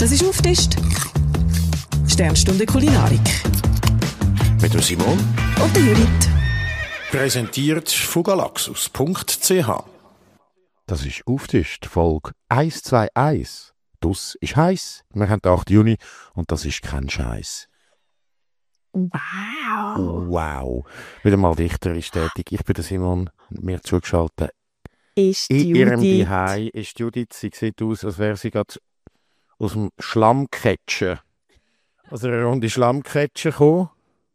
Das ist Auftischt. Sternstunde Kulinarik. Mit dem Simon Und der Judith. präsentiert von galaxus.ch. Das ist Auftischt, Folge 121. Das ist heiß. Wir haben den 8. Juni und das ist kein Scheiß. Wow. Wow. Wieder mal Dichter ist tätig. Ich bin der Simon, mir zugeschaltet. Ist In die ihrem Judith. Zuhause ist Judith. Sie sieht aus, als wäre sie gerade aus dem Schlammcatchen. Also eine Runde Schlammcatchen gekommen.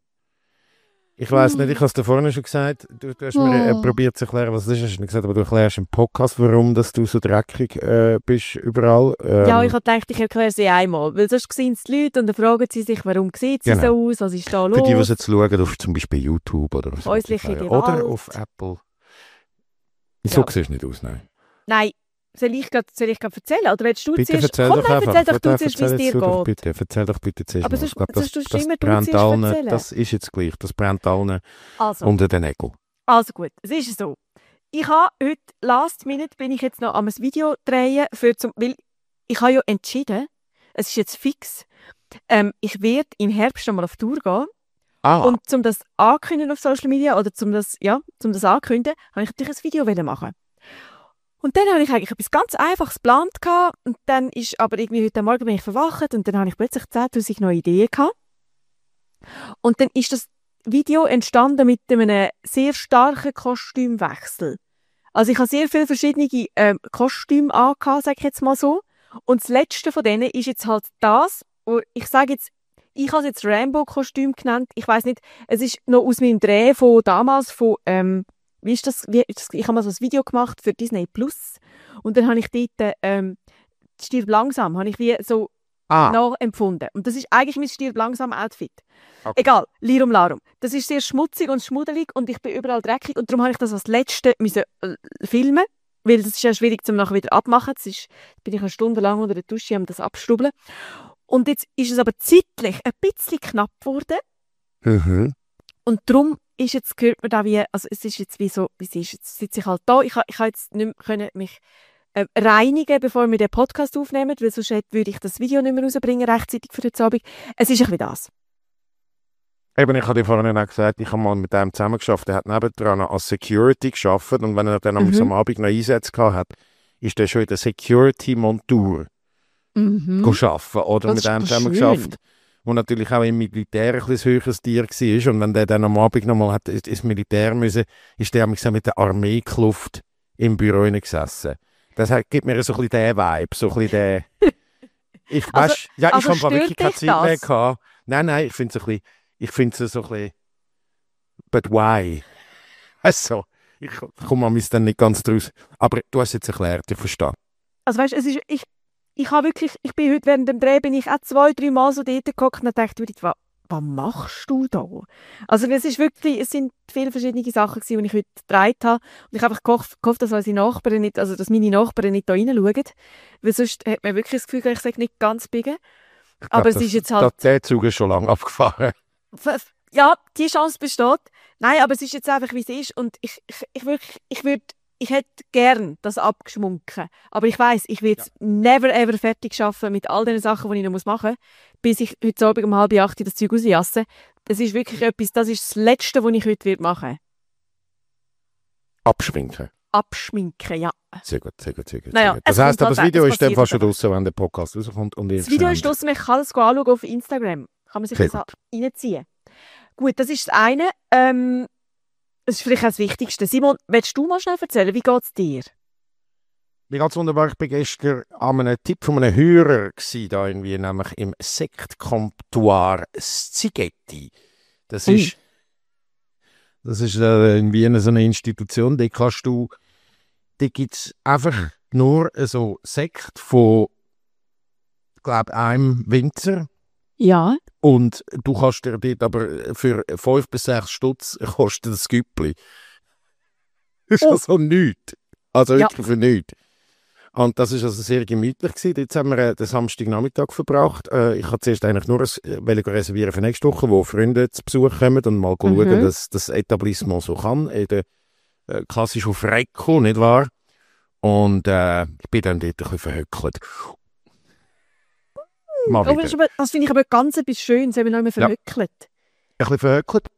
Ich weiss nicht, ich habe es dir vorhin schon gesagt. Du hast mir probiert zu erklären, was das ist. Hast du nicht gesagt, aber du erklärst im Podcast, warum dass du so dreckig bist überall. Ja, ich habe gedacht, ich erkläre sie einmal. Weil sonst sehen es die Leute und dann fragen sie sich, warum sieht sie Genau. so aus, was ist da los? Für die jetzt schauen, auf zum Beispiel YouTube oder so. Häusliche Oder Gewalt. auf Apple. So Ja. siehst du nicht aus, nein. Nein, soll ich gerade erzählen? Oder willst du Bitte zuerst? erzähl Komm, doch nein, einfach. erzähl doch du zuerst, wie es Erzähl dir du doch geht. bitte. Erzähl doch bitte zuerst Aber mal. sonst- Ich glaube, sonst tust du immer du brennt zuerst allen, erzählen. das ist jetzt gleich, das brennt allen Also, unter den Nägeln. also gut, es ist so. Ich habe heute, last minute, bin ich jetzt noch am Video drehen, weil ich habe ja entschieden, es ist jetzt fix, ich werde im Herbst einmal auf Tour gehen. Und um das ankündigen auf Social Media oder um das ankündigen, habe ich natürlich ein Video machen. Und dann habe ich eigentlich etwas ganz Einfaches geplant gehabt, und dann ist aber irgendwie heute Morgen bin ich verwacht und dann habe ich plötzlich 10'000 neue Ideen gehabt. Und dann ist das Video entstanden mit einem sehr starken Kostümwechsel. Also ich habe sehr viele verschiedene Kostüme angehabt, sage ich jetzt mal so. Und das letzte von denen ist jetzt halt das, wo ich sage jetzt, ich habe es jetzt Rambo-Kostüm genannt. Ich weiß nicht, es ist noch aus meinem Dreh von damals, ich habe mal so ein Video gemacht für Disney Plus und dann habe ich dort «Stirb langsam» habe ich wie so nachempfunden. Und das ist eigentlich mein «Stirb langsam» Outfit. Okay. Egal, Lirum Larum. Das ist sehr schmutzig und schmuddelig und ich bin überall dreckig und darum habe ich das als Letzte filmen, weil das ist ja schwierig zum nachher wieder abmachen. Bin ich eine Stunde lang unter der Dusche am das abstrubeln. Und jetzt ist es aber zeitlich ein bisschen knapp geworden. Mhm. Und darum ist jetzt, gehört man da wie, also es ist jetzt wie so, wie es ist, jetzt sitze ich halt da, ich habe jetzt nicht mehr können mich reinigen, bevor wir den Podcast aufnehmen, weil sonst würde ich das Video nicht mehr rausbringen, rechtzeitig für heute Abend. Es ist ein bisschen das. Eben, ich habe dir vorhin auch gesagt, ich habe mal mit dem zusammengearbeitet, der hat nebendran als Security gearbeitet und wenn er dann am Abend noch Einsätze gehabt hat, ist er schon in der Security-Montur arbeiten, oder? Das Mit dem ist zusammengearbeitet, wo natürlich auch im Militär ein bisschen höheres Tier war und wenn der dann am Abend nochmal hat ins Militär müssen, ist der mit der Armeekluft im Büro gesessen. Das gibt mir so ein bisschen den Vibe, so ein bisschen den... Ich Also habe wirklich stört keine dich Zeit mehr das? gehabt. Nein, ich finde es so ein bisschen... But why? Also, ich komme am dann nicht ganz draus. Aber du hast es jetzt erklärt, ich verstehe. Also weißt, ich habe wirklich, ich bin heute während dem Dreh, bin ich auch 2-3 Mal so dort geguckt und dachte, Judith, was machst du da? Also es sind viele verschiedene Sachen gewesen, die ich heute gedreht habe. Und ich habe einfach gehofft, dass unsere Nachbarn nicht, also dass meine Nachbarn nicht da reinschauen. Weil sonst hat man wirklich das Gefühl, ich sage nicht ganz biegen. Aber es ist jetzt halt... Der Zug ist schon lange abgefahren. Ja, die Chance besteht. Nein, aber es ist jetzt einfach, wie es ist. Und ich hätte gern das abgeschmunken. Aber ich weiss, ich werde es never ever fertig schaffen mit all den Sachen, die ich noch machen muss, bis ich heute Abend um 7:30 das Zeug rausjasse. Das ist wirklich etwas, das ist das Letzte, was ich heute machen werde. Abschminken. Abschminken, ja. Sehr gut. Naja, Sehr gut. Das es heisst, kommt aber das halt, Video es ist dann passiert fast schon einfach. draussen, wenn der Podcast rauskommt. Und Das Video ist draussen, man kann es anschauen auf Instagram. Kann man sich Sehr das reinziehen. Gut, das ist das eine. Das ist vielleicht auch das Wichtigste. Simon, willst du mal schnell erzählen, wie geht es dir? Mir ganz wunderbar, ich war gestern an einem Tipp von einem Hörer gewesen, da irgendwie, nämlich im Sektkomptoir Zigetti. Das ist in Wien so eine Institution, da gibt es einfach nur so Sekt von, glaube einem Winzer. Ja. Und du kannst dir dort aber für 5 bis 6 Stutz kostet das Güppli. Das ist also nichts. Also wirklich für nichts. Und das war also sehr gemütlich gewesen. Jetzt haben wir den Samstagnachmittag verbracht. Ich habe zuerst eigentlich nur reservieren für nächste Woche, wo Freunde zu Besuch kommen und mal schauen, dass das Etablissement so kann. Klassisch auf Recco, nicht wahr? Und ich bin dann dort ein bisschen verhöckelt. Mal Aber wieder. das finde ich aber ganz etwas Schönes, wenn man noch immer verhöckelt. Ein bisschen verhöckelt.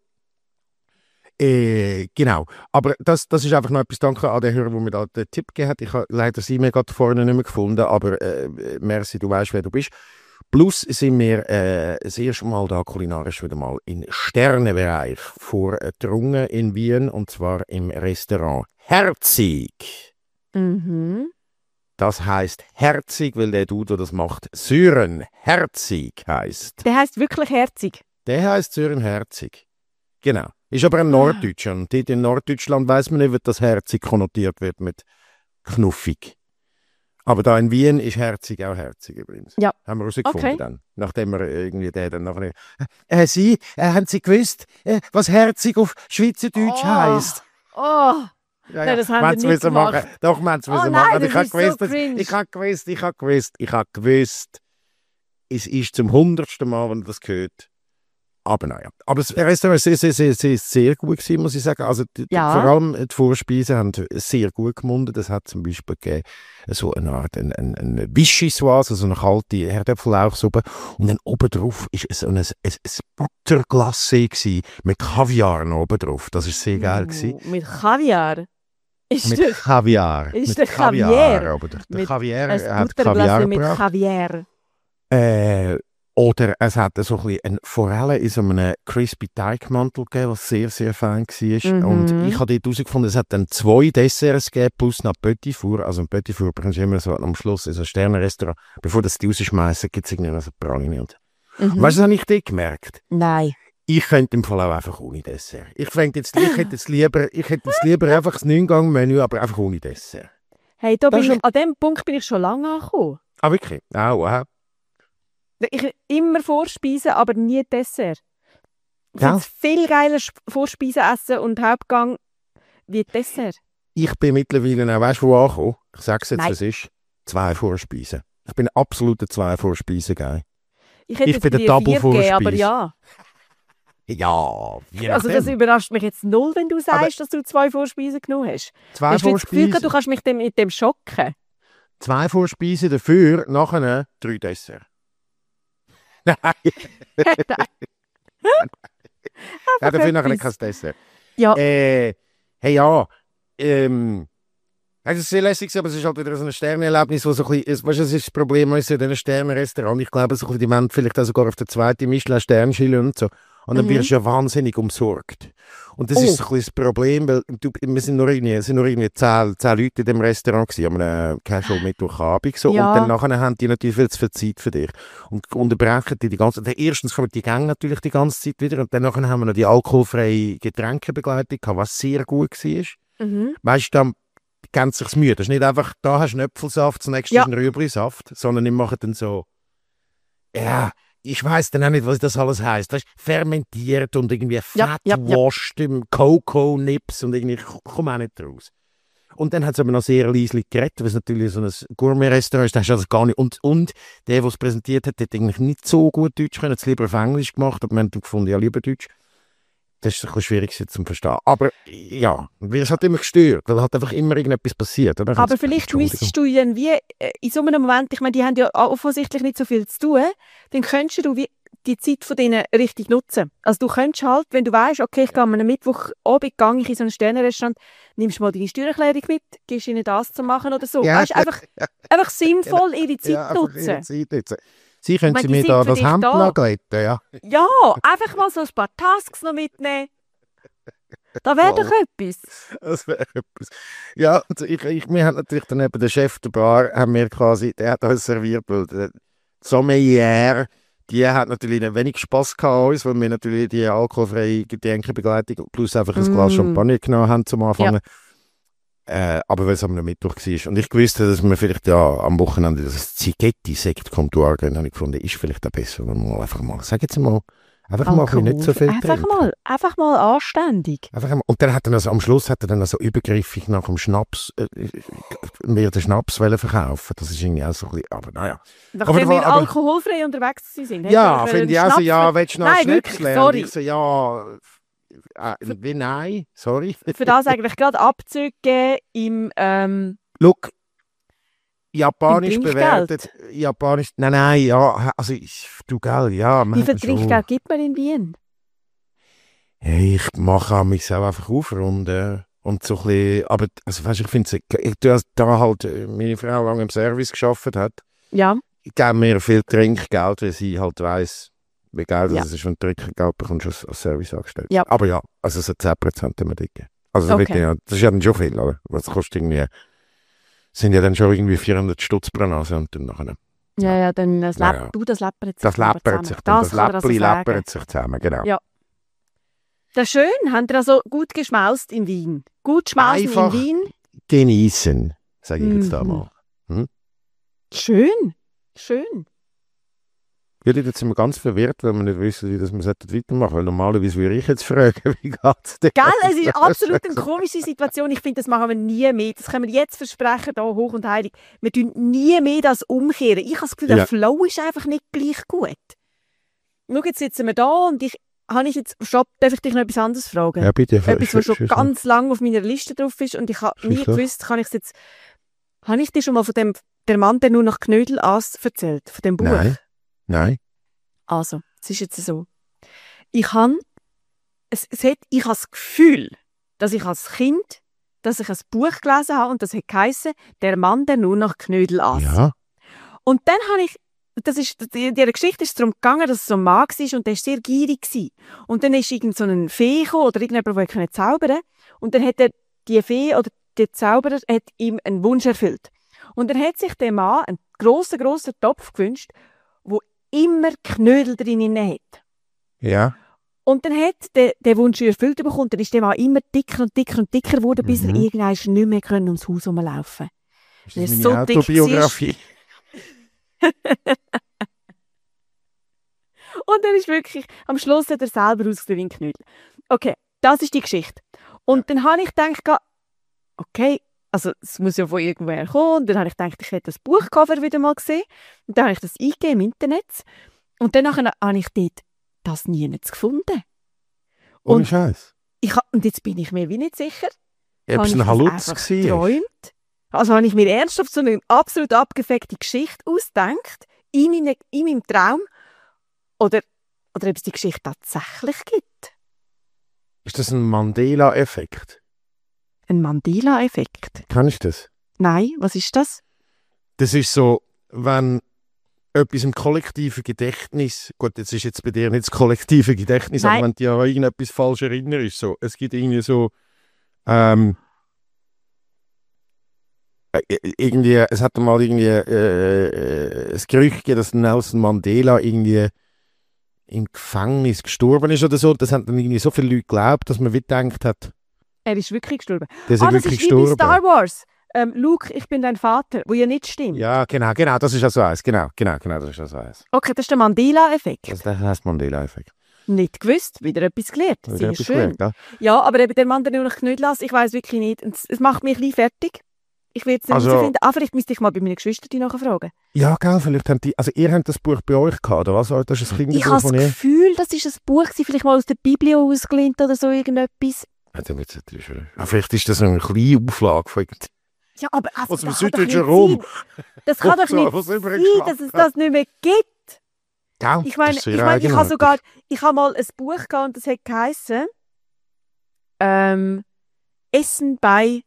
Genau. Aber das ist einfach noch etwas, danke an den Hörer, der mir da den Tipp gegeben hat. Ich habe leider sie mir gerade vorne nicht mehr gefunden, aber merci, du weißt, wer du bist. Plus sind wir das erste Mal da kulinarisch wieder mal im Sternenbereich vorgedrungen in Wien, und zwar im Restaurant Herzig. Mhm. Das heisst Herzig, weil der Dude, der das macht, Sören Herzig heisst. Der heisst wirklich herzig. Der heisst Sören Herzig. Genau. Ist aber ein Norddeutscher. Und dort in Norddeutschland weiss man nicht, wie das Herzig konnotiert wird mit knuffig. Aber da in Wien ist Herzig auch Herzig übrigens. Ja. Haben wir herausgefunden Okay. dann. Nachdem wir irgendwie der dann nachher... haben Sie gewusst, was Herzig auf Schweizerdeutsch heisst? Oh, Ja, nein, das haben wir wir nicht gemacht. machen. Doch, wir haben es Oh müssen nein, machen. das Ich habe ist so gewusst, cringe. ich habe gewusst, es ist zum 100. Mal, wenn ihr das gehört. Aber naja. Aber das Restaurant war sehr gut gewesen, muss ich sagen. Also Ja. vor allem die Vorspeisen haben sehr gut gemundet. Es hat zum Beispiel gegeben, so eine Art eine Vichyssoise, also eine kalte Herdäpfellauchsuppe. Und dann obendrauf war so ein Butterglacé gewesen, mit Kaviar noch obendrauf. Das war sehr geil gewesen. Mit Kaviar. Ist Mit der Kaviar. ist mit der Kaviar. Aber der Mit- Kaviar ein hat Kaviar Butterglas mit gebracht. Kaviar. Oder es hat so ein bisschen eine Forelle in so einem crispy Teigmantel gegeben, was sehr, sehr fein war. Mhm. Und ich habe dort herausgefunden, es hat dann 2 Desserts gegeben, plus noch Petit Four. Also ein Petit Four bekommst du immer so am Schluss in so ein Sternenrestaurant. Bevor das die rausschmeißen, gibt es irgendwie noch so Praline. Und Mhm. weißt du, was habe ich dort gemerkt? Nein. Ich könnte im Fall auch einfach ohne Dessert. Ich hätte jetzt lieber einfach das 9-Gang-Menü, aber einfach ohne Dessert. Hey, da Das bin ist ich, an dem Punkt bin ich schon lange angekommen. Ah, wirklich? Wow. Ich immer Vorspeisen, aber nie Dessert. Ich Ja. finde es viel geiler, Vorspeisen essen und Hauptgang wie Dessert. Ich bin mittlerweile auch, weißt du, wo angekommen? Ich sage es jetzt, Nein. was ist. 2 Vorspeisen. Ich bin ein absoluter 2 Vorspeisen-Guy. Ich hätte Ich jetzt bin der dir Double 4 gegeben, aber Vorspeise. ja. Ja, je Also nachdem. das überrascht mich jetzt null, wenn du sagst, dass du 2 Vorspeisen genommen hast. 2 Hast du jetzt das Gefühl, Vorspeisen, du kannst mich mit dem schocken? 2 Vorspeisen dafür, nachher 3 Dessert. Nein, ja, dafür nachher kein etwas. Dessert. Ja, Hey, ja, es ist sehr lässig, aber es ist halt wieder so ein Sternenerlebnis, wo so ein bisschen, weißt du, das ist das Problem in diesen Sternenrestaurants. Ich glaube, so ein bisschen, die wollen vielleicht auch sogar auf der 2. Michelin-Sternschille und so. Und dann wirst du ja wahnsinnig umsorgt. Und das ist so ein bisschen das Problem, weil es sind nur irgendwie 10 Leute in dem Restaurant gewesen, an einem Casual-Mittwochabend. So. Ja. Und dann nachher haben die natürlich viel zu viel Zeit für dich. Und unterbrechen die ganze Zeit. Erstens kommen die Gänge natürlich die ganze Zeit wieder. Und dann nachher haben wir noch die alkoholfreie Getränkebegleitung gehabt, was sehr gut war. Weißt du, dann kennt sich's müde. Das ist nicht einfach, da hast du einen Äpfelsaft, das nächste Ja. ist ein Rüebli-Saft, sondern ich mache dann so, ja, ich weiss dann auch nicht, was das alles heisst. Weißt, fermentiert und irgendwie Ja, ja, ja. fettwashed im Cocoa-Nips und irgendwie, ich komme auch nicht raus. Und dann hat es aber noch sehr leislich geredet, weil es natürlich so ein Gourmet-Restaurant ist, da hast du das gar nicht. Und der, der es präsentiert hat, hat eigentlich nicht so gut Deutsch können, hat es lieber auf Englisch gemacht, aber wir haben dann gefunden, ja, lieber Deutsch. Das war ein bisschen schwierig zu verstehen. Aber ja, es hat immer gestört, weil halt einfach immer irgendetwas passiert. Oder? aber vielleicht müsstest du dann wie in so einem Moment, ich meine, die haben ja offensichtlich nicht so viel zu tun, dann könntest du wie die Zeit von denen richtig nutzen. Also du könntest halt, wenn du weißt, okay, ich gehe am Mittwochabend gehe ich in so ein Sternenrestaurant, nimmst mal deine Steuererklärung mit, gibst ihnen das zu machen oder so. Ja. Weißt, einfach sinnvoll ihre Zeit Ja, einfach nutzen. ihre Zeit nutzen. Sie können Ich meine, sie die mir sind da für das dich Hemd da. noch glätten, ja. Ja, einfach mal so ein paar Tasks noch mitnehmen. Da wäre doch etwas. Das wäre etwas. Ja, also wir haben natürlich dann eben den Chef der Bar, haben wir quasi, der hat uns serviert, weil der Sommelier, die hat natürlich ein wenig Spass gehabt an uns, weil wir natürlich die alkoholfreie Getränkebegleitung plus einfach ein Glas Champagner genommen haben zum Anfang. Aber weil es am Mittwoch war. Und ich wusste, dass wir vielleicht ja am Wochenende das Zigetti-Sekt kommt durchgehen, habe ich gefunden, ist vielleicht auch besser, wenn wir einfach mal, sag jetzt mal, einfach mal ein bisschen nicht so viel trinken. Einfach mal anständig. Einfach einmal. Und dann hat er also, am Schluss hat er dann also übergriffig nach dem Schnaps mir den Schnaps wollen verkaufen. Das ist irgendwie auch so ein bisschen, aber naja. Nachdem Aber- wir alkoholfrei unterwegs sind. Ja, finde ich also, ja, willst du noch Nein, Schnaps wirklich, lernen? sorry. Ich so, ja, wie nein, sorry. Für das eigentlich gerade Abzüge geben im Look, Japanisch Im bewertet. Japanisch. Nein, ja. Also, du, gell, ja. Wie viel Trinkgeld gibt man in Wien? Hey, ich mache mich auch einfach auf und so ein bisschen, aber also, weißt, ich finde es, da halt meine Frau lange im Service gearbeitet hat, Ja. geben mir viel Trinkgeld, weil sie halt weiss, wie geil Ja. das ist, wenn du Trinkgeld bekommst als Service angestellt. Ja. Aber ja, also so 10% haben wir dicke. Also Okay. wirklich, ja, das ist ja dann schon viel, oder? Was kostet irgendwie, sind ja dann schon irgendwie 400 Stutz pro Nase und dann nachher. Ja, dann das Ja, ja. das läppert sich. Das aber läppert zusammen. sich dann, das kann er also Läppli sagen. läppert sich zusammen, genau. Ja. Das ist schön, habt ihr also gut geschmaust in Wien. Gut schmausen Einfach in Wien. Genießen, sage ich jetzt da Mhm. mal. Schön. Schön. Jetzt sind wir ganz verwirrt, weil wir nicht wissen, wie das wir weitermachen. Weil normalerweise würde ich jetzt fragen, wie geht's dir? Gell, es ist absolut eine komische Situation. Ich finde, das machen wir nie mehr. Das können wir jetzt versprechen, da hoch und heilig. Wir tun nie mehr das umkehren. Ich habe das Gefühl, der Ja. Flow ist einfach nicht gleich gut. Schau, jetzt sitzen wir da und darf ich dich noch etwas anderes fragen? Ja, bitte. Etwas, was schon ganz lange auf meiner Liste drauf ist und ich habe nie Schieß los. gewusst, habe ich dir schon mal von dem «Der Mann, der nur noch Knödel aß» erzählt? Von dem Buch? Nein. Also, es ist jetzt so. Ich habe das Gefühl, dass ich als Kind dass ich ein Buch gelesen habe und das hat geheissen «Der Mann, der nur noch Knödel aß». Ja. Und dann habe ich, in dieser Geschichte ist es darum gegangen, dass es so ein Mann war und der war sehr gierig gewesen. Und dann ist irgend so ein Fee gekommen, oder irgendjemand, der zaubern konnte. Und dann hat die Fee oder der Zauberer hat ihm einen Wunsch erfüllt. Und dann hat sich der Mann einen grossen Topf gewünscht, wo immer Knödel drin hat. Ja. Und dann hat der Wunsch erfüllt bekommen, dann ist der Mann immer dicker und dicker und dicker geworden, bis er irgendwann nicht mehr ums Haus herumlaufen Ist Weil das es meine so dick Autobiografie? Und dann ist wirklich, am Schluss hat er selber ausgesehen wie ein Knödel. Okay, das ist die Geschichte. Und dann habe ich gedacht, okay, also es muss ja von irgendwoher kommen. Und dann habe ich gedacht, ich hätte das Buchcover wieder mal gesehen. Und dann habe ich das eingegeben im Internet. Und dann habe ich dort das nirgends gefunden. Ohne Und Scheiß. Und jetzt bin ich mir wie nicht sicher. Ob es Habe ein ich das Halutz einfach war? geträumt? Also habe ich mir ernsthaft so eine absolut abgefuckte Geschichte ausgedacht, in meinem Traum, oder ob es die Geschichte tatsächlich gibt. Ist das ein Mandela-Effekt? Ein Mandela-Effekt? Kennst du das? Nein, was ist das? Das ist so, wenn etwas im kollektiven Gedächtnis, gut, jetzt ist jetzt bei dir nicht das kollektive Gedächtnis, Nein. aber wenn du dich an irgendetwas falsch erinnerst, so, es gibt irgendwie so, irgendwie, es hat mal irgendwie das Gerücht gegeben, dass Nelson Mandela irgendwie im Gefängnis gestorben ist oder so. Das haben dann irgendwie so viele Leute geglaubt, dass man wie gedacht hat, Er ist wirklich gestorben. der ist Das wirklich ist wie bei gestorben. Star Wars. Luke, ich bin dein Vater, wo ja nicht stimmt. Ja, genau, das ist also eins. Genau, das ist also eins. Okay, das ist der Mandela-Effekt. Das heisst Mandela-Effekt. Nicht gewusst, wieder etwas gelernt. Das ist Sehr etwas schön. gelernt, gell? Ja, aber eben der Mann, der nur noch Knödel lässt, ich weiß wirklich nicht. Und es macht mich ein bisschen fertig. Ich will jetzt nicht Also- herausfinden. Vielleicht müsste ich mal bei meinen Geschwistern nachfragen. Ja, gell, vielleicht haben die, also ihr habt das Buch bei euch gehabt, oder was? Das ist ein Ich Kinderbuch habe von das ihr. Gefühl, das ist ein Buch, vielleicht mal aus der Bibel ausgelehnt oder so irgendetwas. Vielleicht ist das eine kleine Auflage von Ja, aber also, aus dem das kann doch süddeutschen nicht Rom. sein. Das kann doch So, nicht was übrig sein, geschlafen dass es das nicht mehr gibt. Gell? Ich meine, Das ist sehr ich habe eigenartig. ich habe mal ein Buch gehabt und das hat geheissen, Essen bei,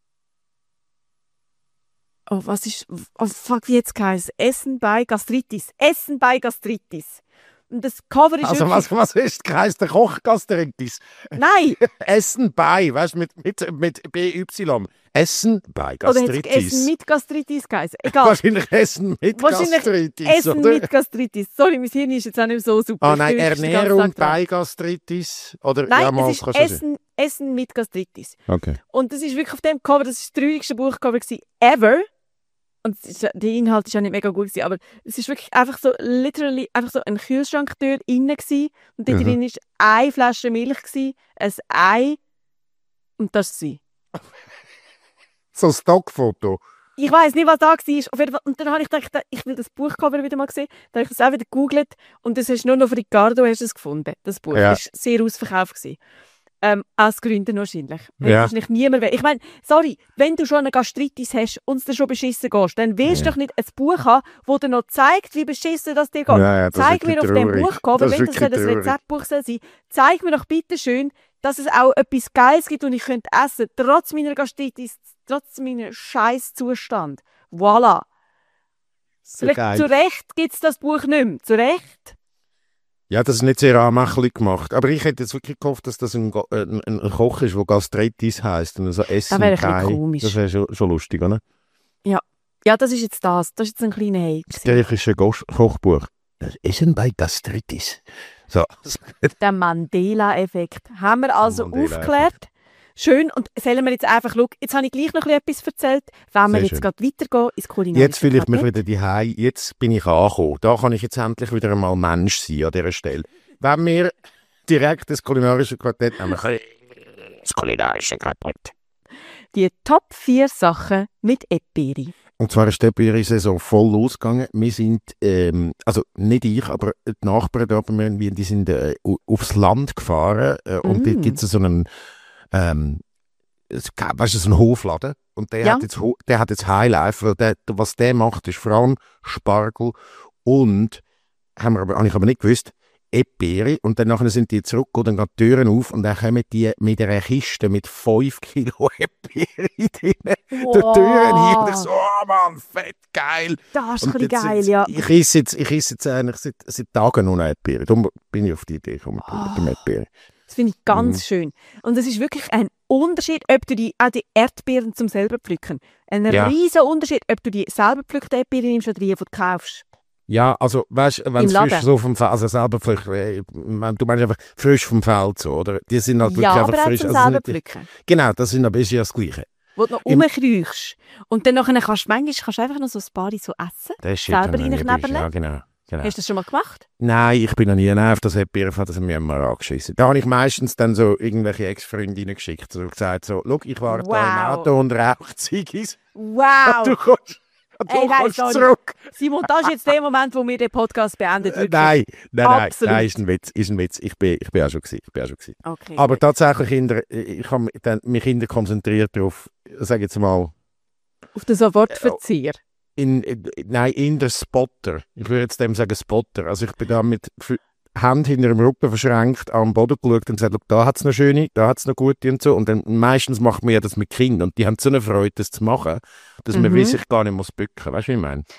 wie jetzt geheißen? Essen bei Gastritis. Essen bei Gastritis. Und das Cover ist Also wirklich, was ist geheißen? Der Kochgastritis. nein, Essen bei, weißt du, mit BY. Essen bei oder hat es Gastritis. Essen mit Gastritis geheißen? Egal. Wahrscheinlich Essen mit Wahrscheinlich Gastritis, Essen oder? mit Gastritis. Sorry, mein Hirn ist jetzt auch nicht so super. Ah Ich nein, bin wirklich den ganzen Ernährung Tag dran. bei Gastritis. Oder Nein, ja, mal, es ist kannst du sagen. Essen mit Gastritis. Okay. Und das ist wirklich auf dem Cover, das ist das traurigste Buchcover gewesen, ever. Und der Inhalt ist ja nicht mega gut gewesen, aber es ist wirklich einfach so, literally, einfach so ein Kühlschranktür innen gewesen. Und dort drin war eine Flasche Milch gewesen, ein Ei und das war sie. So ein Stockfoto. Ich weiss nicht, was da war. Auf jeden Fall. Und dann habe ich gedacht, ich will das Buchcover wieder mal sehen. Dann habe ich das auch wieder gegoogelt und das hast nur noch auf Ricardo hast du es gefunden. Das Buch Ja. war sehr ausverkauft gewesen. Aus Gründen wahrscheinlich. Ja. Wahrscheinlich niemand will. Ich meine, sorry, wenn du schon eine Gastritis hast und es dir schon beschissen gehst, dann willst du doch nicht ein Buch haben, das dir noch zeigt, wie beschissen das dir geht. Ja, das zeig ist mir auf wirklich dem traurig. Buch, aber Das ist wenn das wirklich ein traurig. Rezeptbuch sein soll, zeig mir doch bitte schön, dass es auch etwas Geiles gibt und ich könnte essen, trotz meiner Gastritis, trotz meinem Scheißzustand. Voilà. So Vielleicht geil. zu Recht gibt es das Buch nicht mehr. Zu Recht. Ja, das ist nicht sehr anmächtig gemacht. Aber ich hätte jetzt wirklich gehofft, dass das ein Koch ist, der Gastritis heisst. Und so Essen. Das wäre ein bisschen komisch. Das wäre schon lustig, oder? Ja, das ist jetzt das. Das ist jetzt ein kleiner Hate. Das griechische Kochbuch. Das Essen bei Gastritis. So. Der Mandela-Effekt. Haben wir also Mandela-Effekt. aufgeklärt. Schön. Und sollen wir jetzt einfach schauen, jetzt habe ich gleich noch etwas erzählt, wenn wir Sehr jetzt schön. gerade weitergehen ins kulinarische Jetzt fühle ich mich Quartett. wieder daheim. Jetzt bin ich angekommen. Da kann ich jetzt endlich wieder einmal Mensch sein an dieser Stelle. Wenn wir direkt das kulinarische Quartett nehmen. Das kulinarische Quartett. Die Top 4 Sachen mit Epiri. Und zwar ist die Saison voll losgegangen. Wir sind, also nicht ich, aber die Nachbarn da bei mir, die sind aufs Land gefahren. Und dort gibt es so einen, weißt du, so einen Hofladen. Und der, Ja. der hat jetzt Highlife, weil was der macht, ist vor allem Spargel und, habe ich aber nicht gewusst, Epiri. Und dann nachher sind die zurück und dann gehen die Türen auf und dann kommen die mit einer Kiste mit 5 Kilo Epiri drin. Die Türen hin und ich so, oh Mann, fett geil. Das ist Und ein bisschen jetzt- geil, ja. Ich esse jetzt eigentlich seit Tagen noch Erdbeere. Darum bin ich auf die Idee gekommen mit dem Erdbeere. Das finde ich ganz schön. Und es ist wirklich ein Unterschied, ob du auch die Erdbeeren zum selber pflücken. Ein Ja. riesen Unterschied, ob du die selber gepflückte Erdbeeren nimmst oder die, die du kaufst. Ja, also weißt du, wenn Im es Laden. frisch so vom Feld, also selber vielleicht, du meinst einfach frisch vom Feld so, oder? Die sind halt wirklich Ja, einfach aber auch frisch. zum also selber nicht die- pflücken. Genau, das sind aber ist ja das Gleiche. Wo du noch Im- rumkriechst. Und dann nachher kannst du einfach noch so ein paar so essen. Das ist shit, Selber wenn du nicht reinknebeln? bist. Ja, genau. Hast du das schon mal gemacht? Nein, ich bin noch nie auf das Erdbeerenfeld, das haben wir immer angeschissen. Da habe ich meistens dann so irgendwelche Ex-Freundinnen geschickt und gesagt so, schau, ich war da im Wow. Auto und rauche Ziggis. Wow! Du kommst Ey, nein, kommst sorry. zurück. Simon, das ist jetzt der Moment, wo wir den Podcast beendet. wirklich. Nein, Absolut. ist ein Witz. Ich bin auch schon gewesen. Okay. Aber tatsächlich, ich habe mich Kinder konzentriert darauf, sage jetzt mal, Auf den Sofortverzehr. in der Spotter. Ich würde jetzt dem sagen Spotter. Also ich bin da mit Hand hinter dem Rücken verschränkt am Boden geschaut und gesagt, da hat es noch schöne, da hat es noch gute und so. Und dann meistens macht man ja das mit Kindern und die haben so eine Freude, das zu machen, dass man wie sich gar nicht muss bücken. Weißt du, wie ich meine?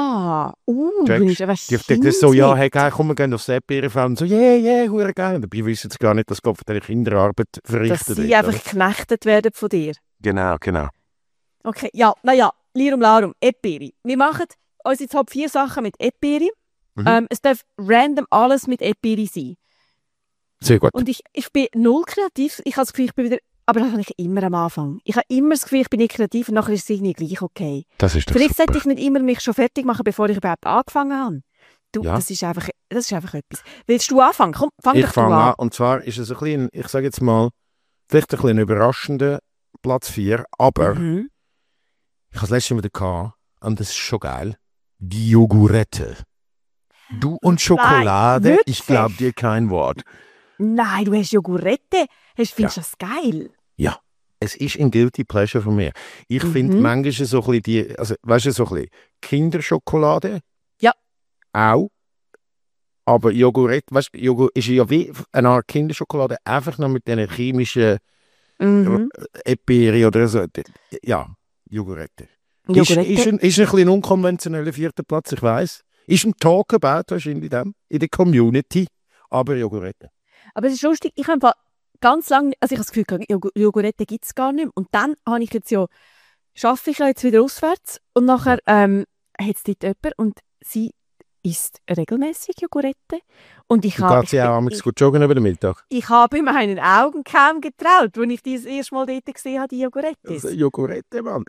Du bist Die denken so, ja, hey, geil, komm, wir gehen aufs Erdbeerenfeld und so, hure geil. Und dabei wissen sie gar nicht, dass Gott für die Kinderarbeit dass verrichtet sie wird, einfach oder? geknechtet werden von dir. Genau. Okay, ja, naja, Lirum Larum, Epiri. Wir machen unsere Top 4 Sachen mit Epiri. Es darf random alles mit Epiri sein. Sehr gut. Und ich bin null kreativ. Ich habe das Gefühl, ich bin wieder... Aber das habe ich immer am Anfang. Ich habe immer das Gefühl, ich bin nicht kreativ und nachher ist es irgendwie gleich okay. Das ist doch Vielleicht super. sollte ich nicht immer mich schon fertig machen, bevor ich überhaupt angefangen habe. Du, Ja. das ist einfach etwas. Willst du anfangen? Komm, fang Ich doch du fange an. an. Und zwar ist es ein bisschen, ich sage jetzt mal, vielleicht ein bisschen ein überraschender Platz 4, aber Mhm. ich hatte es letztes Mal wieder gehabt, und das ist schon geil. Die Jogurette. Du und Schokolade, wirklich? ich glaube dir kein Wort. Nein, du hast Jogurette. Findest du das geil? Ja, es ist ein Guilty Pleasure von mir. Ich finde manchmal so ein bisschen die, also weißt du, so ein bisschen Kinderschokolade. Ja. Auch. Aber Jogurette, weißt du, Joghurt ist ja wie eine Art Kinderschokolade, einfach noch mit diesen chemischen Mhm. Epiri oder so. Ja, Jogurette. Jogurette. Ist ein bisschen unkonventioneller 4. Platz, ich weiss. Ist ein Talkabout wahrscheinlich in der Community, aber Jogurette. Aber es ist lustig, ich habe ganz lange, also ich habe das Gefühl, Jogurette gibt es gar nicht mehr. Und dann habe ich jetzt ja, arbeite ich ja jetzt wieder auswärts und nachher hat es dort jemand und sie isst regelmäßig Jogurette. Und ich Du habe kannst ja auch einmal gut joggen über den Mittag. ich habe meinen Augen kaum getraut, als ich das erste Mal dort gesehen habe, die Jogurette. Also, Jogurette, Mann.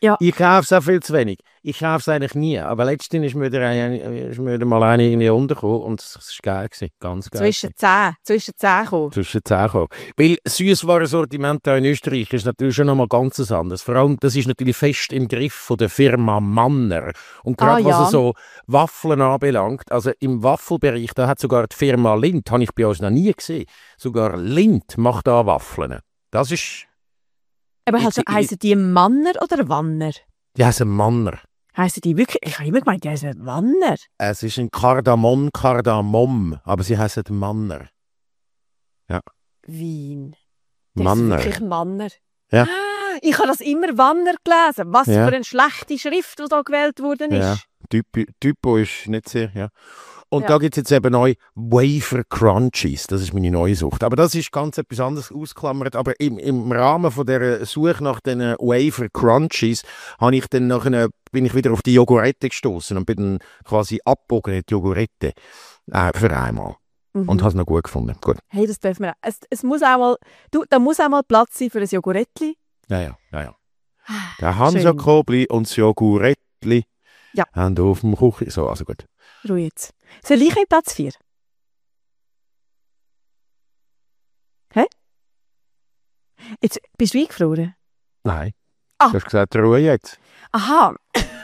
Ja. Ich kaufe es auch viel zu wenig. Ich kaufe es eigentlich nie. Aber letztens ist mir mal eine irgendwie untergekommen und es war geil gewesen. Ganz geil. Zwischen 10 kommen. Zwischen 10 kommen. Weil das Süßwarensortiment hier in Österreich ist natürlich schon nochmal ganz anders. Vor allem, das ist natürlich fest im Griff von der Firma Manner. Und gerade was so Waffeln anbelangt, also im Waffelbereich, da hat sogar die Firma Lindt, habe ich bei uns noch nie gesehen, sogar Lindt macht da Waffeln. Das ist... Aber heissen die Manner oder Wanner? Die heißen Manner. Heissen die wirklich? Ich habe immer gemeint, die heissen Wanner. Es ist ein Kardamom, aber sie heißen Manner. Ja. Wien. Manner. Das ist wirklich Manner. Ja. Ah, ich habe das immer Wanner gelesen. Was für eine schlechte Schrift, die da gewählt worden ist. Ja. Typo ist nicht sehr, ja. Und da gibt es jetzt eben neu Wafer Crunchies. Das ist meine neue Sucht. Aber das ist ganz etwas anderes ausgeklammert. Aber im Rahmen von dieser Suche nach den Wafer Crunchies bin ich wieder auf die Jogurette gestoßen und bin dann quasi abgebogen in die Jogurette für einmal. Und habe es noch gut gefunden. Gut. Hey, das dürfen wir auch. Es muss auch mal, da muss auch mal Platz sein für ein Jogurettli. Ja. Der Hans Jakobli und das Jogurettli haben auf dem Küche. So, also gut. Ruhe jetzt. Soll ich in Platz 4? Hä? Jetzt bist du eingefroren? Nein. Du hast gesagt, Ruhe jetzt. Aha.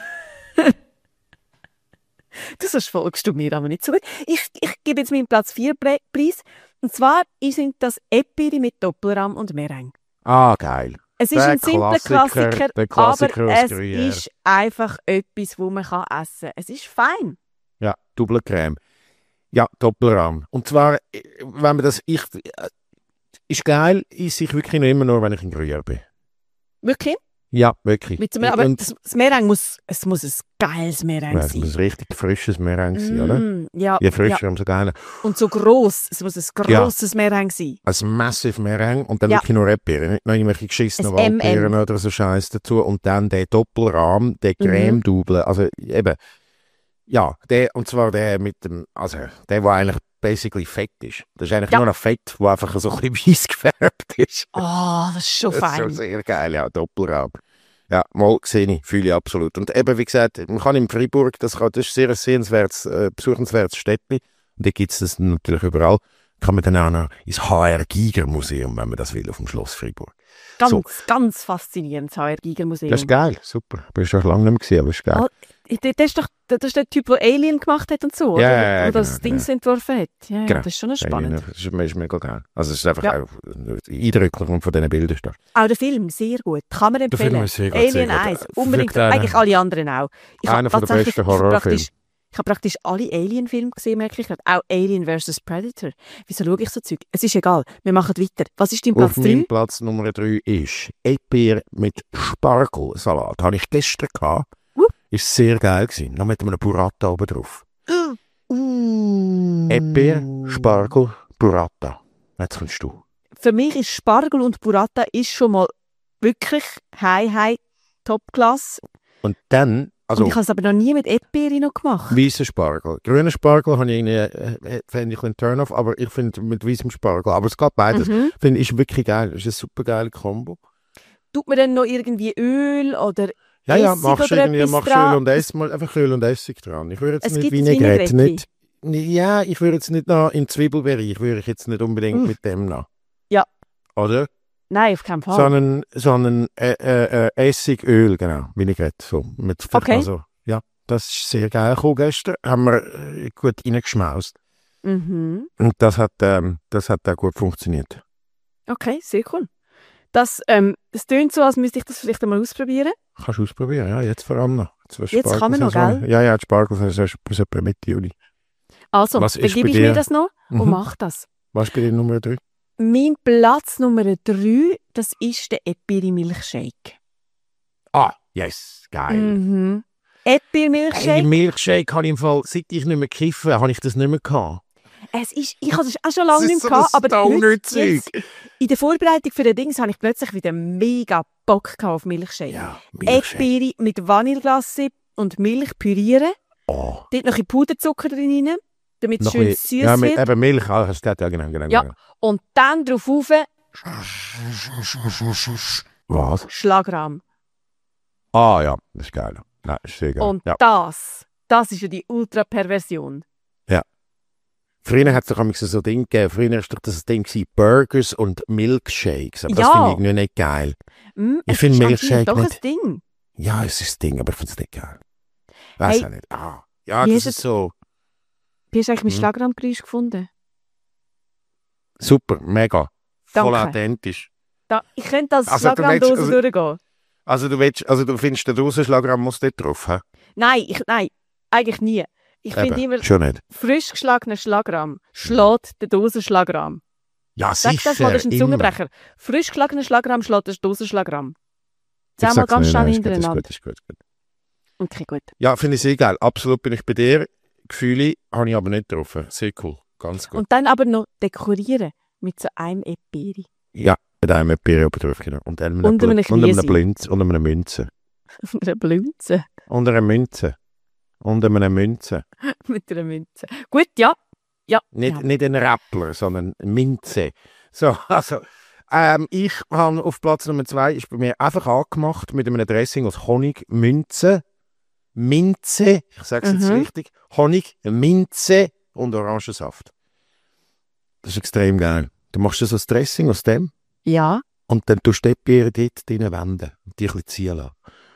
Das folgst du mir aber nicht so gut. Ich gebe jetzt meinen Platz 4 Preis. Und zwar sind das Epiri mit Doppelrahm und Meringue. Ah, geil. Es ist ein simpler Klassiker, aber es Gruyère. ist einfach etwas, das man essen kann. Es ist fein. Ja, Doppelcreme. Ja, Doppelrahm. Und zwar, wenn man das... ist geil, esse ich wirklich noch immer nur, wenn ich in Gruyère bin. Wirklich? Ja, wirklich. Aber das Meringue muss ein geiles Meringue sein. Es muss ein richtig frisches Meringue sein, oder? Ja. Je frischer, umso geiler. Und so gross. Es muss ein grosses Meringue sein. Ein massive Meringue und dann wirklich nur Erdbeeren. Nicht noch irgendwelche geschissenen Waldbeeren oder so Scheiß dazu. Und dann der Doppelrahm, der Creme-Double. Also eben... Ja, und zwar der mit dem, also der eigentlich basically fett ist. Das ist eigentlich nur noch Fett, das einfach so ein bisschen weiss gefärbt ist. Oh, das ist schon fein. Das ist schon sehr geil, ja, Doppelraum. Ja, mal gesehen, fühle ich absolut. Und eben, wie gesagt, man kann in Freiburg, das ist sehr ein sehenswertes, besuchenswertes Städtchen. Und da gibt es das natürlich überall. Kann man dann auch noch ins HR Giger Museum, wenn man das will, auf dem Schloss Freiburg. Ganz faszinierend, das HR Giger Museum. Das ist geil, super. Ich bin schon lange nicht mehr gesehen, aber das ist geil. Das ist der Typ, der Alien gemacht hat und so, oder? Ja, oder das Ding entworfen hat. Ja, genau. Das ist schon spannend. Das ist mega geil. Also es ist einfach auch eindrücklich und von diesen Bildern stark. Auch der Film, sehr gut. Kann man empfehlen. Der Film ist sehr gut, Alien sehr gut. 1, unbedingt. Eigentlich alle anderen auch. Einer der besten Horrorfilme. Ich habe praktisch alle Alien-Filme gesehen, merke ich gerade. Auch Alien vs. Predator. Wieso schaue ich so Zeug? Es ist egal, wir machen weiter. Was ist dein Platz 3? Mein Platz Nummer 3 ist Epir mit Spargelsalat. Habe ich gestern gehabt. Ist sehr geil gewesen. Noch mit einem Burrata oben drauf. Epir, Spargel, Burrata. Jetzt kommst du. Für mich ist Spargel und Burrata ist schon mal wirklich high Top-Class. Und dann... Also, und ich habe es aber noch nie mit Epiri noch gemacht. Weißer Spargel. Grüner Spargel habe ich finde ich ein Turn-off, aber ich finde mit weißem Spargel. Aber es geht beides. Finde ich wirklich geil. Das ist eine super geile Kombo. Tut man dann noch irgendwie Öl oder Ja, Essig machst oder irgendwie Öl und Essig, mal einfach Öl und Essig dran. Ich würde jetzt nicht Vinaigrette nicht. Ja, ich würde jetzt nicht noch im Zwiebelbereich, würde ich jetzt nicht unbedingt mit dem noch. Ja. Oder? Nein, auf keinen Fall. Sondern Essig, Öl, genau, Vinaigrette. So, mit okay. Also, ja, das ist sehr geil gekommen gestern. Haben wir gut reingeschmaust. Und das hat auch gut funktioniert. Okay, sehr cool. Das tönt so, als müsste ich das vielleicht einmal ausprobieren. Kannst du ausprobieren, ja, jetzt vor allem noch. Jetzt kann man noch, gell? Ja, die Spargelsaison ist bis etwa Mitte Juli. Also, dann gebe ich mir das noch und mache das. Was ist bei dir Nummer 3? Mein Platz Nummer 3, das ist der Epiri Milchshake. Ah, yes, geil. Epiri Milchshake. Hey, Milchshake habe ich im Fall, seit ich nicht mehr kiffe, habe ich das nicht mehr gehabt. Ich hatte es auch schon lange nicht mehr gehabt, aber jetzt, in der Vorbereitung für den Dings habe ich plötzlich wieder mega Bock auf Milchshake. Ja, Milchshake. Epiri mit Vanilleglace und Milch pürieren. Oh. Dort noch ein Puderzucker drin, damit es schön süß wird. Ja, wird. Milch, das geht ja genau. Ja, und dann drauf rauf. Was? Schlagrahm. Ah ja, das ist geil. Nein, ist sehr geil. Und Ja. das ist ja die Ultra-Perversion. Früher hat es doch manchmal so ein Ding gegeben. Früher war doch das Ding gewesen, Burgers und Milkshakes. Aber das Ja. finde ich irgendwie nicht geil. Ich Es finde ist Milkshake anscheinend doch nicht. ein Ding. Ja, es ist das Ding, aber ich finde es nicht geil. Weiß Hey, auch nicht. Ja, wie das ist ist so Wie hast du eigentlich mein Mhm. Schlagrammgeräusch gefunden? super, mega. Voll Danke. authentisch. Ich könnte als Also, du Schlagrammdose willst- durchgehen. Also du findest, der Dosenschlagramm muss dort drauf, hä? Nein, eigentlich nie. Ich finde Eben, immer, schon nicht. frisch geschlagener Schlagramm schlägt den Dosenschlagramm. Ja, Sag sicher, das mal, das ist ein immer. Zungenbrecher. Frisch geschlagener Schlagramm schlägt den Dosenschlagramm. Ich Sag mal sag's ganz nicht, schnell nein, ist gut, hintereinander. ist gut. Okay, gut. Ja, finde ich sehr geil. Absolut bin ich bei dir. Gefühle habe ich aber nicht getroffen. Sehr cool. Ganz gut. Und dann aber noch dekorieren mit so einem Epiri. Ja, mit einem Bier oben drauf, genau. Und einem Und einem Kniesi. Und einer Münze. Mit einer Blünze. Und einer Münze. Und einer Münze. Mit einer Münze. Gut, ja. Nicht, Ja. nicht ein Rappler, sondern eine Minze. So, also, ich habe auf Platz Nummer 2 ist bei mir einfach angemacht mit einem Dressing aus Honig, Minze, ich sage es jetzt Mhm. richtig, Honig, Minze und Orangensaft. Das ist extrem geil. Du machst so ein Dressing aus dem Ja. und dann tust du die Erdbeeren dort drin wenden und die ein bisschen ziehen lassen.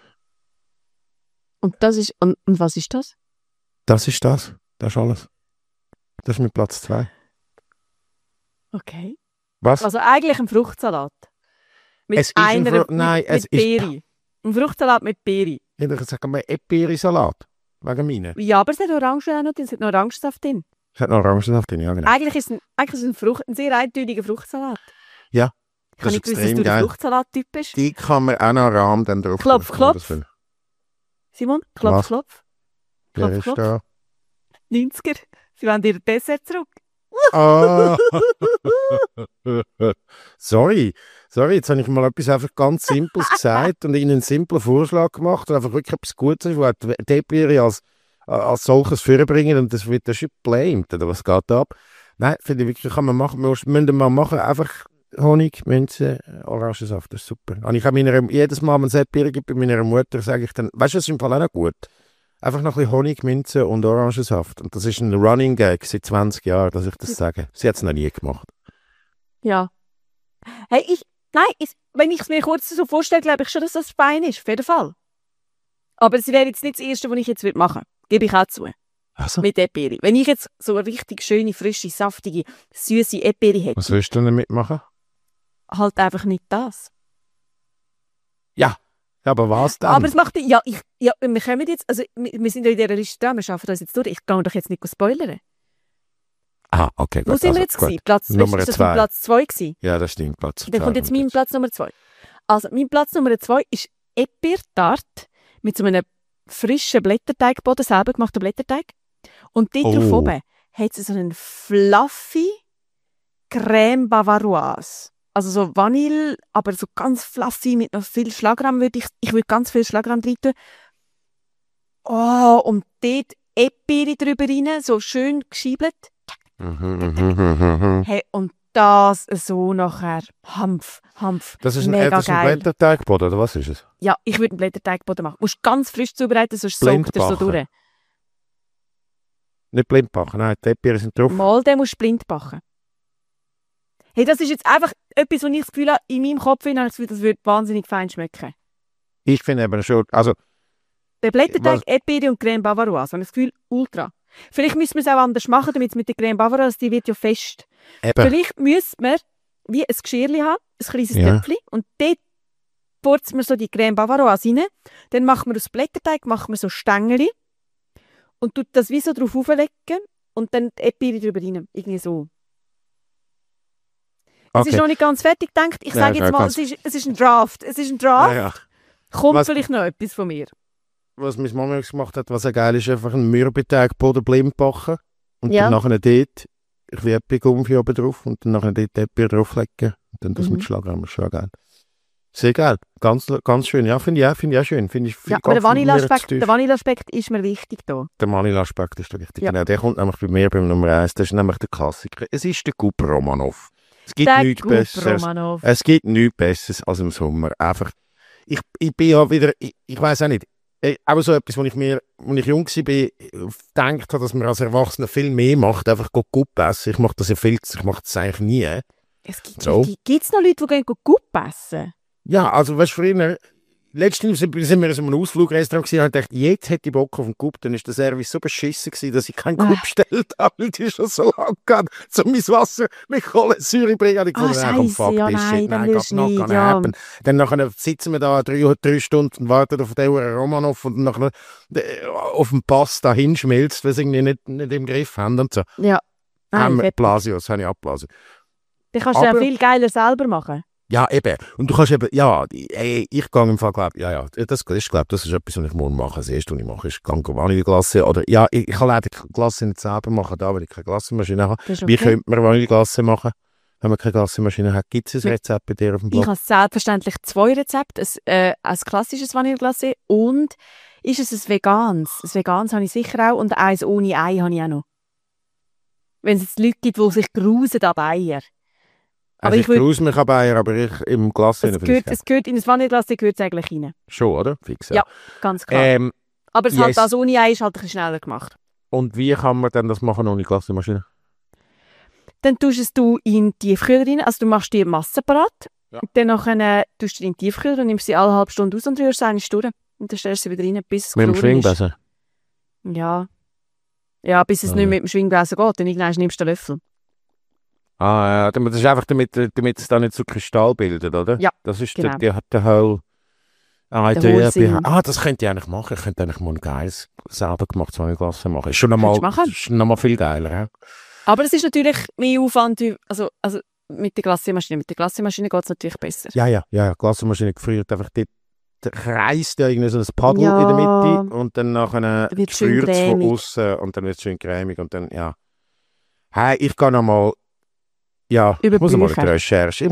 Und das ist. Und was ist das? Das ist das. Das ist alles. Das ist mit Platz 2. Okay. Was? Also eigentlich ein Fruchtsalat. Mit Es ist ein einer Nein, mit, es mit ist- Beere. Ein Fruchtsalat mit Beere. Ich sage mal Erdbeerensalat. Wegen meiner. Ja, aber es hat Orangen auch noch drin. Es hat noch Orangensaft drin. Es hat noch Orangensaft drin, ja genau. Eigentlich ist es ein sehr eintöniger Fruchtsalat. Ja, Ich habe das nicht ist gewusst, dass extrem du der geil. Fruchtsalat-Typ bist. Die kann man auch noch Rahm dann drauf Klopf, tun, klopf. das will- Simon, klopf, Was? klopf. Wer Klopf, ist klopf. da? 90er. Sie wollen ihr Dessert zurück. Ah. Sorry, jetzt habe ich mal etwas einfach ganz Simples gesagt und Ihnen einen simplen Vorschlag gemacht und einfach wirklich etwas Gutes ist, wo die Erdbeere als solches vorbringen und das wird dann schon blamed, oder was geht da ab? Nein, finde ich wirklich, kann man machen, müssen wir mal machen, einfach Honig, Minze, Orangensaft, das ist super. Und ich habe jedes Mal, wenn es Erdbeere gibt bei meiner Mutter, sage ich dann, weißt du, das ist im Fall auch noch gut. Einfach noch ein bisschen Honig, Minze und Orangensaft. Und das ist ein Running Gag seit 20 Jahren, dass ich das sage. Sie hat es noch nie gemacht. Ja. Hey, wenn ich es mir kurz so vorstelle, glaube ich schon, dass das fein ist. Auf jeden Fall. Aber es wäre jetzt nicht das Erste, was ich jetzt machen würde. Gebe ich auch zu. Also, Mit Erdbeere. Wenn ich jetzt so eine richtig schöne, frische, saftige, süße Erdbeere hätte, was willst du denn damit machen? halt einfach nicht das. Ja, aber was dann? Aber es macht, wir kommen jetzt, also wir sind ja in dieser Liste dran, wir schaffen das jetzt durch. Ich kann doch jetzt nicht spoilern. Okay, gut. Wo sind wir jetzt gut. gewesen? Platz, Nummer ist das 2. Platz 2 gewesen? Ja, das stimmt, Platz 2. Dann kommt jetzt mein Platz Nummer 2. Also, mein Platz Nummer 2 ist Erdbeertart mit so einem frischen Blätterteigboden, selber gemachten Blätterteig. Und dort drauf Oh. oben hat es so einen fluffy Crème Bavaroise. Also so Vanille, aber so ganz fluffy mit noch viel Schlagrahm. Ich würde ganz viel Schlagrahm rein tun. Oh, und dort Erdbeere drüber rein, so schön geschiebelt. Hey, und das so nachher Hanf. Das ist Mega das ist ein geil. Blätterteigboden, oder was ist es? Ja, ich würde einen Blätterteigboden machen. Du musst ganz frisch zubereiten, sonst saugt er so Blindbacken. durch. Nicht blind backen, nein, die Erdbeeren sind drauf. Mal, den musst du blind backen. Hey, das ist jetzt einfach etwas, was ich das Gefühl habe, in meinem Kopf habe ich das Gefühl, das würde wahnsinnig fein schmecken. Ich finde eben schon, also, Der Blätterteig, Was? Erdbeere und Crème Bavaroise, habe ich das Gefühl, ultra. Vielleicht müssen wir es auch anders machen, damit es mit der Crème Bavaroise, die wird ja fest. eben, Vielleicht müssen wir wie ein Geschirrchen haben, ein kleines Ja. Töpfchen, und dort purzen wir so die Crème Bavaroise rein. Dann machen wir aus Blätterteig so Stängeli und tut das wie so drauf auflegen und dann die Erdbeere drüber rein. Irgendwie so. Es ist okay. noch nicht ganz fertig gedacht. Ich Ja, sage ist jetzt noch mal, ganz- es ist ein Draft. Es ist ein Draft. Ja. Kommt Was- vielleicht noch etwas von mir. Was meine Mama gemacht hat, was auch geil ist, einfach einen Mürbeteigboden blind backen und Ja. dann nachher dort ein bisschen Erdbeergumpfi oben drauf und dann nachher dort die Erdbeere drauflegen und dann das Mhm. mit Schlagrahm, ist schon geil. Sehr geil, ganz schön, ja, finde ich auch schön. Ja, aber der Vanilleaspekt ist mir wichtig da. Der Vanilleaspekt ist da richtig, Ja. genau. Der kommt nämlich bei mir beim Nummer 1, das ist nämlich der Klassiker. Es ist der Gub Romanov. Es gibt Der nichts Gub Besseres. Romanov. Es gibt nichts Besseres als im Sommer. Einfach ich bin ja wieder, ich weiß auch nicht, auch so etwas, als ich jung war, gedacht habe, dass man als Erwachsener viel mehr macht, einfach Gupp essen. Ich mache das ja ich mache das eigentlich nie. Gibt's noch Leute, die gehen Gupp essen? Ja, also weißt du, früher, letztens sind wir in so einem Ausflugrestaurant gewesen, und ich dachte, jetzt hätte ich Bock auf einen Gupp, dann war der Service so beschissen gewesen, dass ich keinen Gupp bestellt habe, weil die schon so lange gehabt, so mein Wasser mit Kohlensäure bringen. Und ich dachte, Scheisse, ja nein, dann willst du nicht, ja. Dann nachher sitzen wir da 3 Stunden und warten auf den Romanov und nachher auf dem Pass da hinschmilzt, weil sie irgendwie nicht im Griff haben und so. Ja. Blasius, habe ich abblasen. Dann kannst du ja viel geiler selber machen. Ja, eben. Und du kannst eben, ja, ich gehe im Fall, glaube das ist etwas, was ich morgen mache. Das erste, was ich mache, ist Vanilleglasse. Oder, ja, ich kann leider die Glasse nicht selber machen, da, weil ich keine Glassemaschine habe. Okay. Wie könnte man Vanilleglasse machen, wenn man keine Glassemaschine hat? Gibt es ein Rezept bei dir auf dem Blog? Ich habe selbstverständlich 2 Rezepte. Ein klassisches Vanilleglasse und ist es ein veganes? Ein veganes habe ich sicher auch und eins ohne Ei habe ich auch noch. Wenn es jetzt Leute gibt, die sich grusen an Eier. Also ich gruse mich an Eier, aber ich im Glas es gehört in das Vanilleglas gehört es eigentlich rein. Schon, oder? Fix, ja. Ja, ganz klar. Aber es halt das ohne Ei ist halt ein bisschen schneller gemacht. Und wie kann man denn das machen ohne Glassemaschine? Dann tust du es in die Tiefkühler rein, also du machst die Masse parat. Ja. Dann tust du sie in die Tiefkühler und nimmst sie alle halbe Stunde aus und rührst sie eine Stunde. Und dann stellst du sie wieder rein, bis es mit dem Schwingbesen? Ja. Ja, bis es nicht mit dem Schwingbesen geht. Dann nimmst du den Löffel. Ah, ja, das ist einfach, damit es dann nicht so Kristall bildet, oder? Ja, das ist genau. der whole Idea. Das könnte ich eigentlich machen. Ich könnte eigentlich mal ein geiles, selber gemachtes Vanilleglas machen. Ist schon nochmal viel geiler. Ja? Aber es ist natürlich mehr Aufwand, also mit der Glassemaschine. Mit der Glassemaschine geht es natürlich besser. Ja. Glassemaschine gefriert einfach dort. Kreist ja irgendwie so ein Paddel in der Mitte und dann nachher gefriert es von außen und dann wird es schön cremig und dann, ja. Hey, ich gehe nochmal. Ja, ich muss nochmal in die Recherche.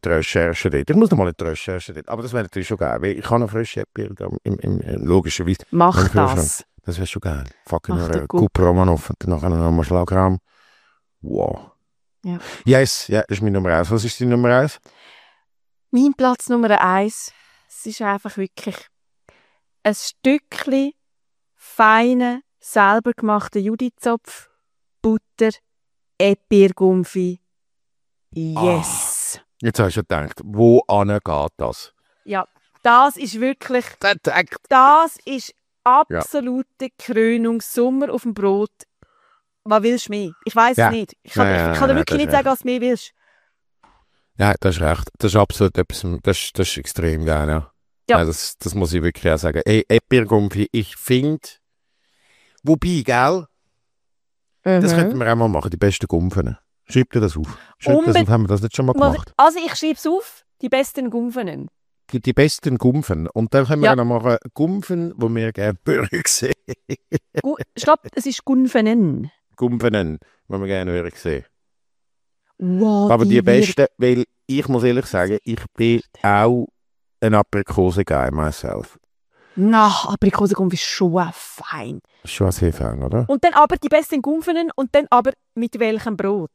dort. Aber das wäre natürlich schon geil, weil ich habe noch frische Erdbeeren logischerweise. Mach das. Das wäre schon geil. Fucking Gupp Romanov und dann nachher nochmal Schlagrahm. Wow. Ja. Yes, ja, das ist meine Nummer 1. Was ist deine Nummer 1? Mein Platz Nummer 1, es ist einfach wirklich ein Stückchen feinen, selber gemachten Judizopf, Butter, Erdbeergumpfi. Yes. Jetzt hast du gedacht, wo geht das? Ja, das ist wirklich, das ist absolute Krönung, Sommer auf dem Brot. Was willst du mehr? Ich weiss es nicht. Ich kann dir wirklich nicht sagen, was du mehr willst. Ja, das ist recht. Das ist absolut etwas, das ist extrem geil, ja. Ja. Das muss ich wirklich auch sagen. Erdbeergumpfi, ich finde, wobei, gell, das könnten wir auch mal machen, die besten Gumpfen. Schreib dir das auf. Haben wir das nicht schon mal gemacht? Also ich schreibe es auf, die besten Gumpfen. Die besten Gumpfen. Und dann können wir noch machen, Gumpfen, wo wir gerne Bürger sehen. Stopp, es ist Gumpfenen. Gumpfenen, wo wir gerne Bürger sehen. Wow, aber die besten, weil ich muss ehrlich sagen, ich bin auch ein Aprikose-Guy myself. Na, Aprikosengumpf ist schon fein. Schon sehr fein, oder? Und dann aber die besten Gumpfenen und dann aber mit welchem Brot?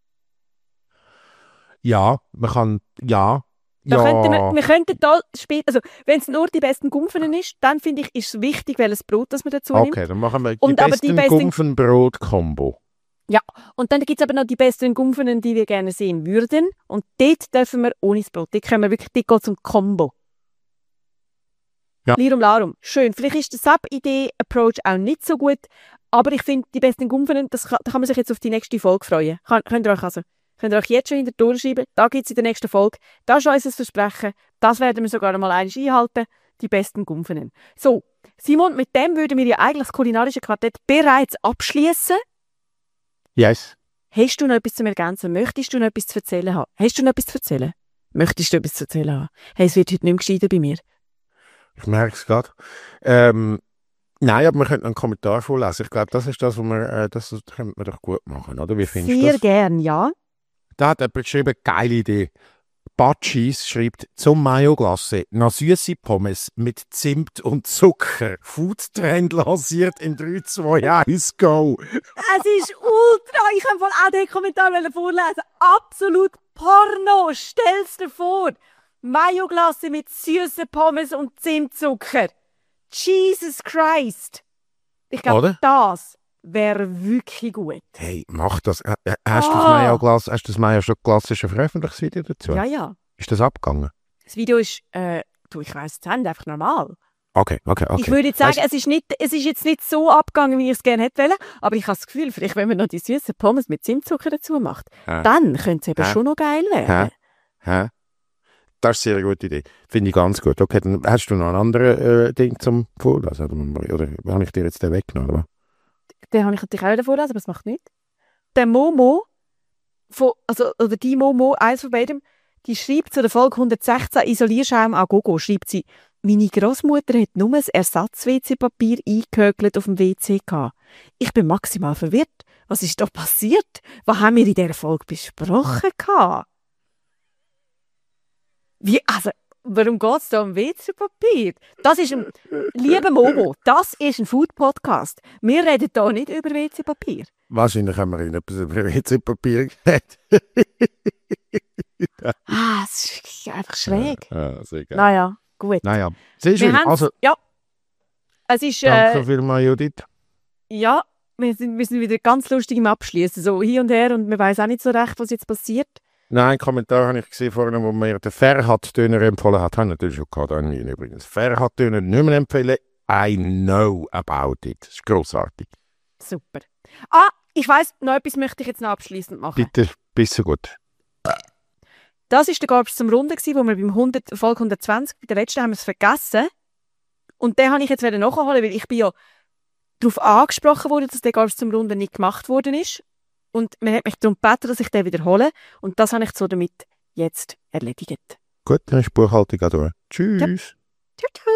Ja, man kann, ja. Wir könnten da später, also wenn es nur die besten Gumpfenen ist, dann finde ich, ist es wichtig, welches Brot das man dazu nimmt. Okay, dann machen wir die besten Gumpfen-Brot-Kombo. Ja, und dann gibt es aber noch die besten Gumpfenen, die wir gerne sehen würden. Und dort dürfen wir ohne das Brot. Dort können wir wirklich, dort geht es um Kombo. Ja. Lirum Larum. Schön. Vielleicht ist der Sub-Idee-Approach auch nicht so gut, aber ich finde, die besten Gumpfenen, da kann man sich jetzt auf die nächste Folge freuen. Könnt ihr euch jetzt schon hinter durchschreiben, da gibt es in der nächsten Folge, das ist unser Versprechen, das werden wir sogar einmal einhalten, die besten Gumpfenen. So, Simon, mit dem würden wir ja eigentlich das kulinarische Quartett bereits abschließen. Yes. Hast du noch etwas zu ergänzen? Möchtest du noch etwas zu erzählen haben? Hast du noch etwas zu erzählen? Möchtest du etwas zu erzählen haben? Hey, es wird heute nicht mehr gescheiter bei mir. Ich merke es gerade. Nein, aber wir könnten einen Kommentar vorlesen. Ich glaube, das ist das, was wir, das könnte man doch gut machen, oder? Wie findest du das? Sehr gern, ja. Da hat jemand geschrieben, geile Idee. Batschis schreibt, zum Mayo-Glasse noch süße Pommes mit Zimt und Zucker. Foodtrend lanciert in 3, 2, 1, go. Es ist ultra, ich kann auch den Kommentar vorlesen. Absolut Porno, stell's dir vor. Mayo-Glasse mit süßen Pommes und Zimtzucker. Jesus Christ. Ich glaube, Oder? das wäre wirklich gut. Hey, mach das. Hast du das Mayo-Glas schon veröffentlicht, das Video dazu? Ja, ja. Ist das abgegangen? Das Video ist, ich weiss es nicht, einfach normal. Okay. Ich würde jetzt sagen, es ist jetzt nicht so abgegangen, wie ich es gerne hätte wollen, aber ich habe das Gefühl, vielleicht wenn man noch die süßen Pommes mit Zimtzucker dazu macht, dann könnte es eben schon noch geil werden. Hä? Das ist eine sehr gute Idee. Finde ich ganz gut. Okay, dann hast du noch ein anderes Ding zum Vorlesen? Oder habe ich dir jetzt den weggenommen? Oder? Den habe ich natürlich auch vorlesen, aber das macht nichts. Der Momo, oder die Momo, eins von beidem, die schreibt zu der Folge 116 Isolierschaum an Gogo, schreibt sie, meine Großmutter hat nur ein Ersatz-WC-Papier eingehökelt auf dem WC gehabt. Ich bin maximal verwirrt. Was ist da passiert? Was haben wir in dieser Folge besprochen gehabt? Warum geht es da um WC-Papier? Liebe Momo, das ist ein Food-Podcast. Wir reden hier nicht über WC-Papier. Wahrscheinlich haben wir Ihnen etwas über WC-Papier geredet. Es ist wirklich einfach schräg. Ja, sehr geil. Naja, gut. Naja, sehr schön. Also, ja. Es ist, danke vielmals, Judith. Ja, wir sind wieder ganz lustig im Abschließen. So hin und her und man weiß auch nicht so recht, was jetzt passiert. Nein, einen Kommentar habe ich gesehen vorhin, wo mir den Ferhat-Döner empfohlen hat. Habe ich natürlich schon gehabt, an ihn übrigens. Ferhat-Döner nicht mehr empfehlen. I know about it. Das ist grossartig. Super. Ich weiss, noch etwas möchte ich jetzt noch abschliessend machen. Bitte, bist du gut. Das war der Gabs zum Runden, wo wir beim Folge 120, bei der letzten haben wir es vergessen. Und den habe ich jetzt wieder nachholen, weil ich bin ja darauf angesprochen worden, dass der Gabs zum Runden nicht gemacht worden ist. Und man hat mich darum gebeten, dass ich den wiederhole. Und das habe ich so damit jetzt erledigt. Gut, dann ist die Buchhaltung auch durch. Tschüss. Ja. Tschüss.